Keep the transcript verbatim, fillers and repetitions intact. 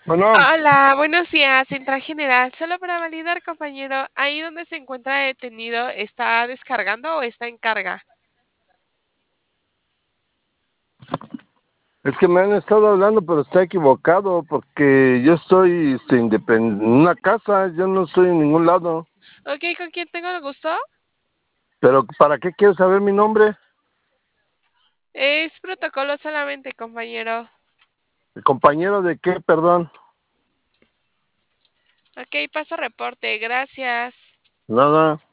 Bueno, Hola, buenos días, Central General. Solo para validar, compañero, ahí donde se encuentra detenido, ¿está descargando o está en carga? es que me han estado hablando, pero está equivocado porque yo estoy este, independ- en una casa, yo no estoy en ningún lado. Ok, ¿con quién tengo el gusto? Pero ¿para qué quieres saber mi nombre? Es protocolo solamente, compañero. ¿El compañero de qué, perdón? Ok, paso reporte, gracias. Nada.